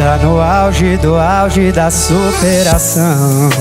tá no auge do auge da superação.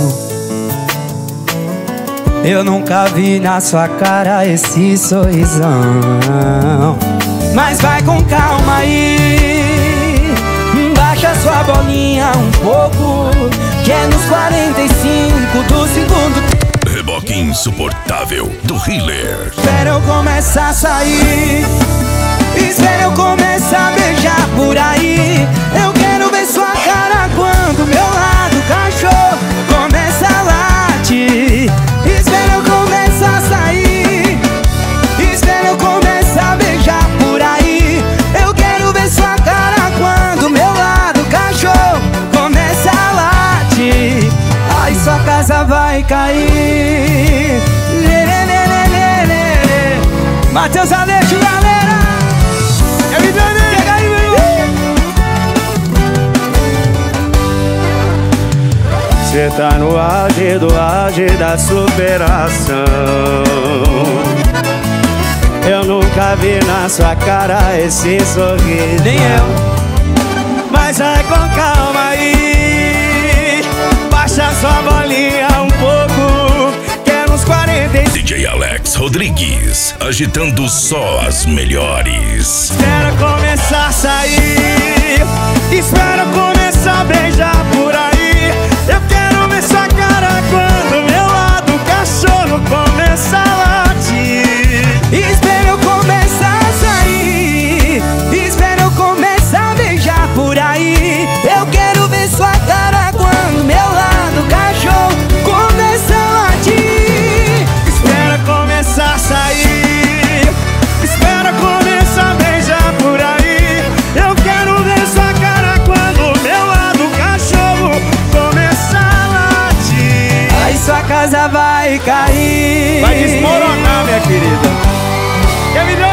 Eu nunca vi na sua cara esse sorrisão. Mas vai com calma aí, baixa sua bolinha um pouco, que é nos 45 do segundo tempo. Reboque insuportável do Healer. Espera eu começar a sair, espera eu começar a beijar por aí. Eu quero ver sua cara quando meu lado cachorro começa a latir. Espera eu começar a sair, espera eu começar a beijar por aí. Eu quero ver sua cara quando meu lado cachorro começa a latir. Aí sua casa vai cair. Matheus Aleixo, galera! É me dando, chega aí, meu irmão! Cê tá no auge do auge da superação. Eu nunca vi na sua cara esse sorriso. Nem eu. Mas vai com calma aí, baixa sua bolinha um pouco, que é nos 45. DJ Alex Rodrigues, agitando só as melhores. Espera começar a sair, espera começar a beijar por aí. Eu quero ver sua cara quando meu lado cachorro começa a latir. Espera eu começar a sair, espera eu começar a beijar por aí. Eu quero ver sua cara quando meu lado cachorro começa a latir. Espera começar a sair, espera começar a beijar por aí. Eu quero ver sua cara quando meu lado cachorro começa a latir. Aí sua casa vai cair. Vai desmoronar, minha querida. Quer me dar